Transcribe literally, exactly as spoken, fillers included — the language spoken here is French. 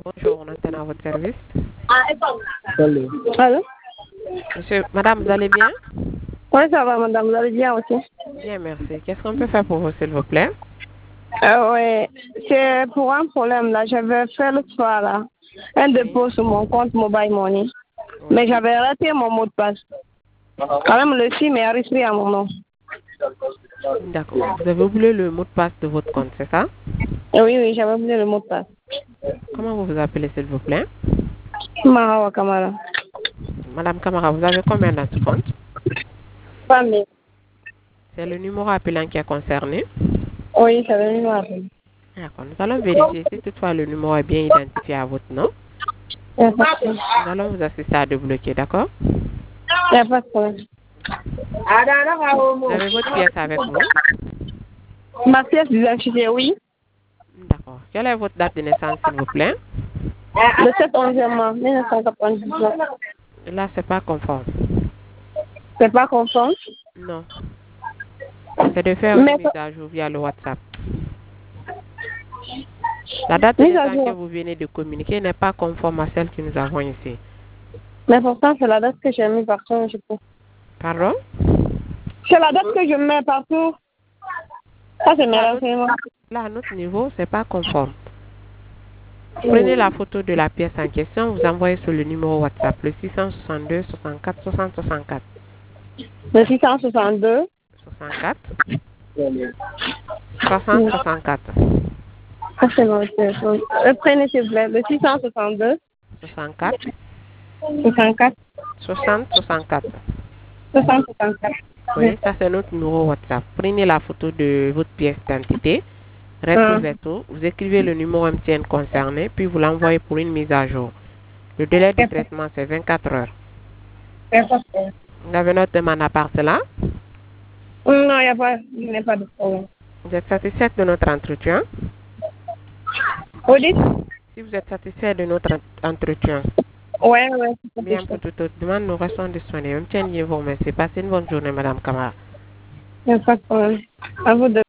Bonjour, on est à votre service. Allô? Allô? Monsieur, madame, vous allez bien? Oui, ça va, madame. Vous allez bien aussi? Bien, merci. Qu'est-ce qu'on peut faire pour vous, s'il vous plaît? Euh, oui, c'est pour un problème, là. J'avais fait le soir, là, un dépôt sur mon compte Mobile Money. Oui. Mais j'avais raté mon mot de passe. Quand même, le SIM est enregistré à mon nom. D'accord. Vous avez oublié le mot de passe de votre compte, c'est ça? Euh, Oui, oui, j'avais oublié le mot de passe. Comment vous vous appelez, s'il vous plaît? Marawa Kamara. Madame Camara, vous avez combien dans ce compte? Famille. C'est le numéro appelant qui est concerné. Oui, ça veut dire après. D'accord. Nous allons vérifier si toutefois le numéro est bien identifié à votre nom. Il n'y a pas de problème. Nous allons vous assister à débloquer, d'accord? Il n'y a pas de problème. Vous avez votre pièce avec vous? Ma pièce d'identité, oui. D'accord. Quelle est votre date de naissance, s'il vous plaît? Le sept onzième mois, mille neuf cent quatre-vingt-dix-neuf. Là, c'est pas conforme. C'est pas conforme. Non. C'est de faire Mais une mise à jour via le WhatsApp. La date de mise à naissance que jour. vous venez de communiquer n'est pas conforme à celle que nous avons ici. Mais pourtant, c'est la date que j'ai mis partout, je peux. Pardon? C'est la date que je mets partout. Ça, c'est mes Là, à notre, renseignements. là, à notre niveau, c'est pas conforme. Prenez la photo de la pièce en question, vous envoyez sur le numéro WhatsApp, le six cent soixante-deux soixante-quatre soixante soixante-quatre. Le six cent soixante-deux. soixante-quatre soixante soixante-quatre. Ah, c'est bon, c'est bon. Reprenez, s'il vous plaît. Le six cent soixante-deux. soixante-quatre soixante-quatre. soixante soixante-quatre. soixante soixante-quatre. Oui, ça c'est notre numéro WhatsApp. Prenez la photo de votre pièce d'identité, recto Ah. verso, vous écrivez le numéro M T N concerné, puis vous l'envoyez pour une mise à jour. Le délai de traitement, c'est vingt-quatre heures. Il n'y a pas de problème. Vous avez notre demande à part cela? Non, il n'y a pas, il n'y a pas de problème. Vous êtes satisfait de notre entretien? Vous dites? Si vous êtes satisfait de notre en- entretien, Ouais, ouais, c'est bien ça. pour toute autre demande, nous restons disponibles. M T N vous remercie. Passez une bonne journée, Madame Kamara. Il n'y a pas de problème. À vous de